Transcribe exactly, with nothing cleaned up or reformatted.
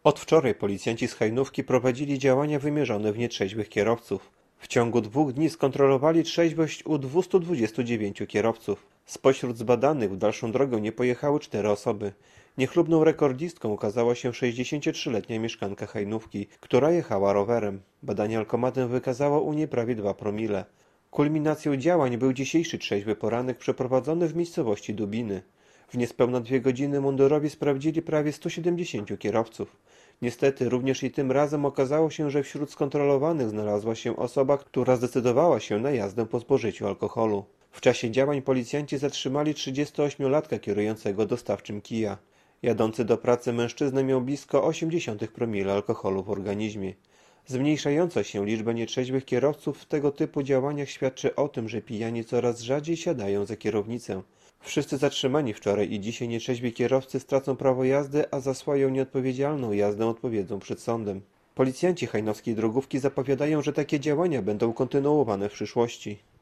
Od wczoraj policjanci z Hajnówki prowadzili działania wymierzone w nietrzeźwych kierowców. W ciągu dwóch dni skontrolowali trzeźwość u dwustu dwudziestu dziewięciu kierowców. Spośród zbadanych w dalszą drogę nie pojechały cztery osoby. Niechlubną rekordzistką okazała się sześćdziesięciotrzyletnia mieszkanka Hajnówki, która jechała rowerem. Badanie alkomatem wykazało u niej prawie dwa promile. Kulminacją działań był dzisiejszy trzeźwy poranek przeprowadzony w miejscowości Dubiny. W niespełna dwie godziny mundurowi sprawdzili prawie stu siedemdziesięciu kierowców. Niestety, również i tym razem okazało się, że wśród skontrolowanych znalazła się osoba, która zdecydowała się na jazdę po spożyciu alkoholu. W czasie działań policjanci zatrzymali trzydziestoośmiolatka kierującego dostawczym kija. Jadący do pracy mężczyzna miał blisko osiemdziesiąt promili alkoholu w organizmie. Zmniejszająca się liczba nietrzeźwych kierowców w tego typu działaniach świadczy o tym, że pijani coraz rzadziej siadają za kierownicę. Wszyscy zatrzymani wczoraj i dzisiaj nietrzeźwi kierowcy stracą prawo jazdy, a za swoją nieodpowiedzialną jazdę odpowiedzą przed sądem. Policjanci hajnowskiej drogówki zapowiadają, że takie działania będą kontynuowane w przyszłości.